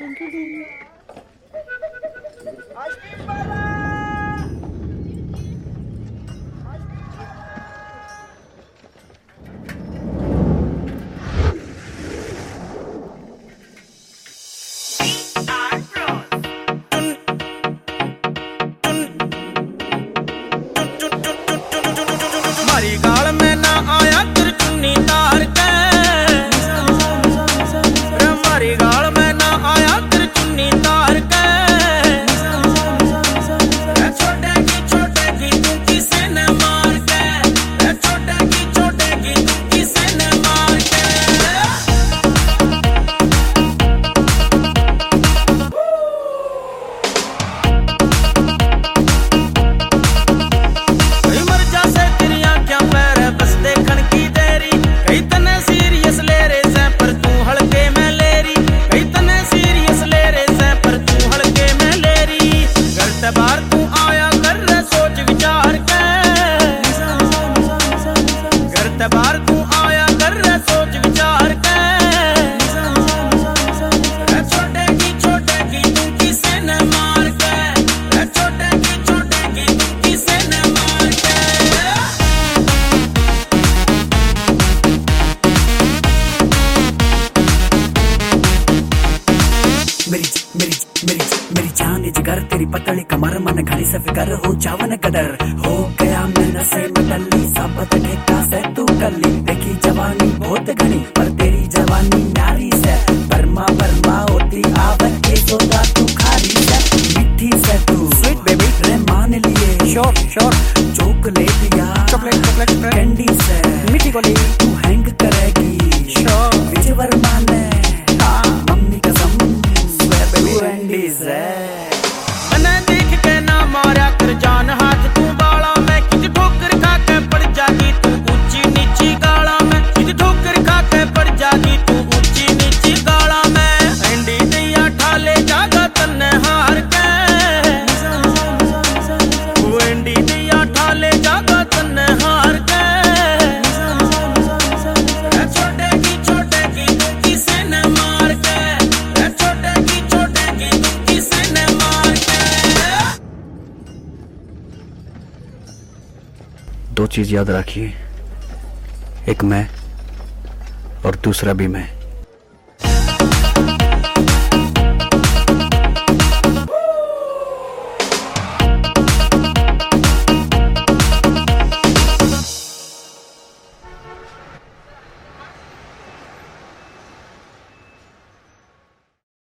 हमारी गाल में ना आया तेरी चुन्नी तार के, हमारी गाल में ना आया तेरी चुन्नी तार के, छोटेगी तू किसे न मार के, छोटेगी तू किसे न मार के। मर जा से तेरी आंखें पैर बस देखन की देरी, कई तने सीरियस ले रे से पर तू हल्के में लेरी, कई तने सीरियस ले रे से पर तू हल्के में लेरी। घर से बाहर तू आया कर रे सोच विचार के, घर से बाहर तू आया कर रे सोच विचार के, छोटेगी तू किसे न मार के, छोटेगी तू किसे न मार के। मेरी जान जिगर तेरी पतली कमर मन घड़ी से फिकर हो चावन कदर हो गया मैं नशे में टल्ली साबत ठेका से तू कल्ली देखी जवानी बहुत घनी पर तेरी जवानी नारी से बर्मा होती आवत के सोदा तू खारी से मिठी से तू स्वीट बेबी रे मान लिए श्योर चॉकलेट या चॉकलेट कैंडी से मीठी गोली तू हैंग करेगी श्योर विजय वर्मा ने मम्मी कसम मने देख के ना मारा कर जान हाथ तू बाला में, किज ठोकर खा के पड़ जागी तू ऊंची नीची गाला में, किज ठोकर खा के पड़ जागी तू ऊंची नीची गाला में। एंडी दिया ठाले जागा तन्ने हार के, एंडी दिया ठाले जागा तन्ने हार के, छोटेगी तू किसे न मार के, छोटेगी तू किसे न मार के। दो चीज याद रखिए, एक मैं और दूसरा भी मैं।